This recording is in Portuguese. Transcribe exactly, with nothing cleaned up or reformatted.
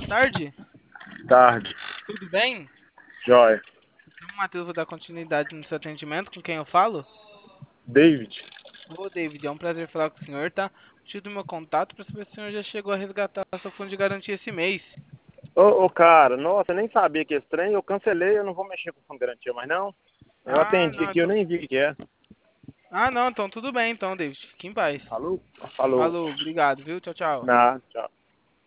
Tarde, Tarde. tudo bem? Joia. O Matheus, vou dar continuidade no seu atendimento. Com quem eu falo? David. Ô, David, é um prazer falar com o senhor, tá? Tiro do meu contato para saber se o senhor já chegou a resgatar seu fundo de garantia esse mês. Ô, ô, cara, nossa, eu nem sabia que esse trem, eu cancelei, eu não vou mexer com fundo de garantia, mas não. Eu Ah, atendi não, aqui, eu então... nem vi o que é. Ah, não, então tudo bem, então, David. Fique em paz. Falou? Falou. Falou, obrigado, viu? Tchau, tchau. Nada, tchau.